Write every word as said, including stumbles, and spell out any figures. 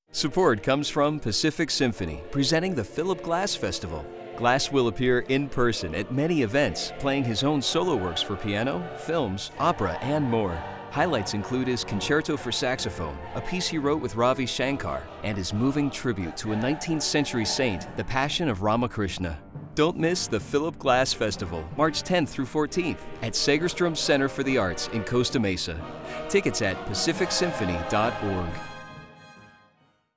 Support comes from Pacific Symphony, presenting the Philip Glass Festival. Glass will appear in person at many events, playing his own solo works for piano, films, opera, and more. Highlights include his Concerto for Saxophone, a piece he wrote with Ravi Shankar, and his moving tribute to a nineteenth century saint, The Passion of Ramakrishna. Don't miss the Philip Glass Festival, March tenth through fourteenth, at Segerstrom Center for the Arts in Costa Mesa. Tickets at pacific symphony dot org.